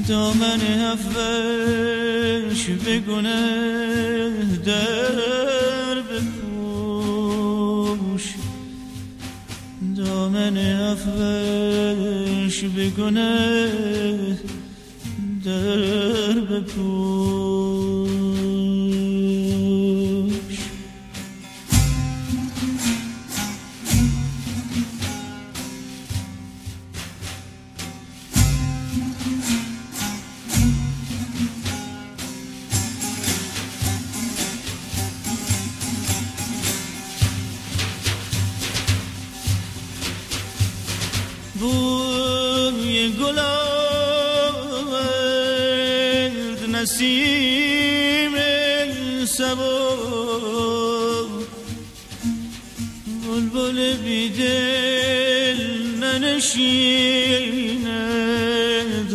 دامن افش به گنه در بپوش دامن افش به گنه در بپوش بوی گلارد نسیم سبا بلبل بیدل ننشیند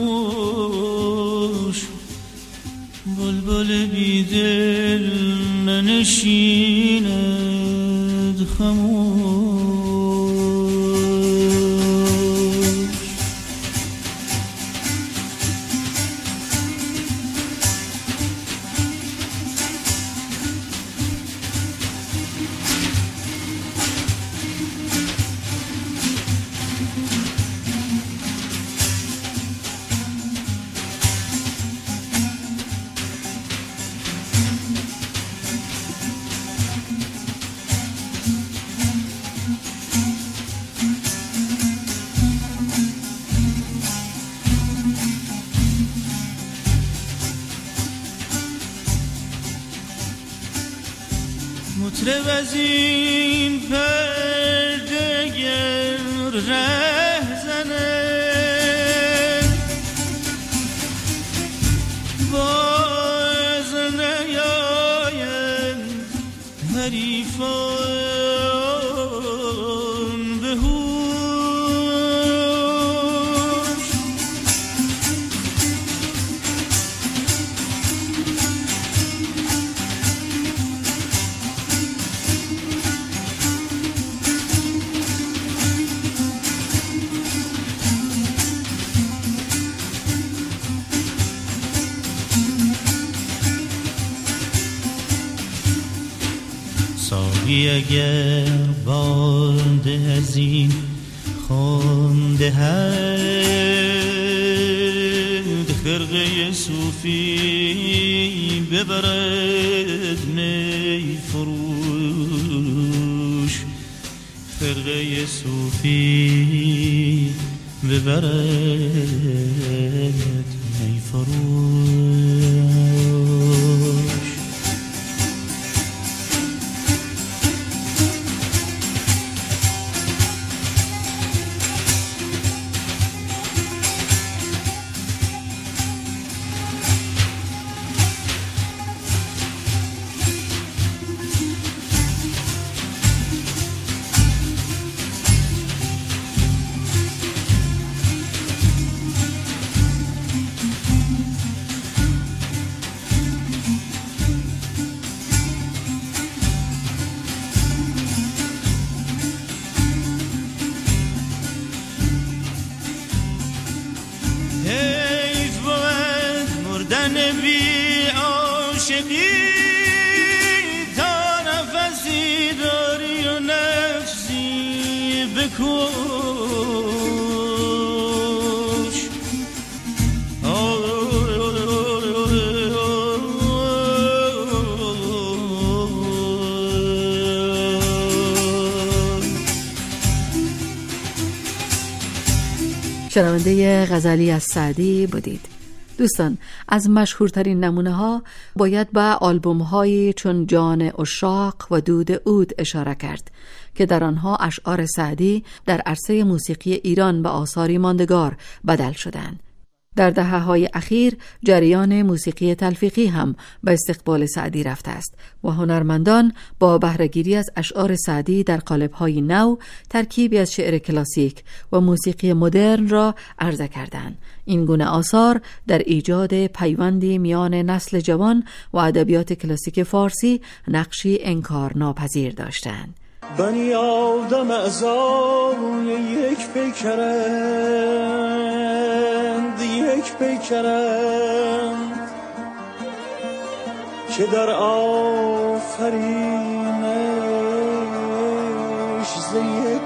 خموش بلبل بیدل ننشیند خموش مطرب از این پرده گر ره زنه باز نیاین حریفان به هوش ساقی اگر باده از این خونده هد خرقه صوفی ببرد می فروش خرقه صوفی ببرد می فروش بی عاشقی تا نفسی داری و نفسی بکش شنونده غزلی از سعدی بودید. دوستان، از مشهورترین نمونه ها باید به آلبوم هایی چون جان عشاق و دود عود اشاره کرد که در آنها اشعار سعدی در عرصه موسیقی ایران به آثاری ماندگار بدل شدند. در دهه‌های اخیر جریان موسیقی تلفیقی هم به استقبال سعدی رفته است و هنرمندان با بهره‌گیری از اشعار سعدی در قالب‌های نو ترکیبی از شعر کلاسیک و موسیقی مدرن را عرضه کردند. این گونه آثار در ایجاد پیوندی میان نسل جوان و ادبیات کلاسیک فارسی نقشی انکارناپذیر داشتند. بنی آدم اعضای یک پیکرند، یک پیکرم که در آفرینش ز یک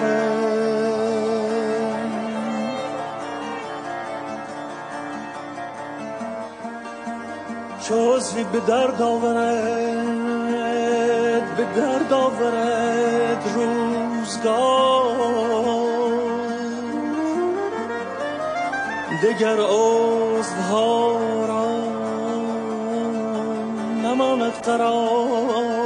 گوهرم چه عضوی به درد آورد به درد آورد روزگار دگر عضوها را نماند قرار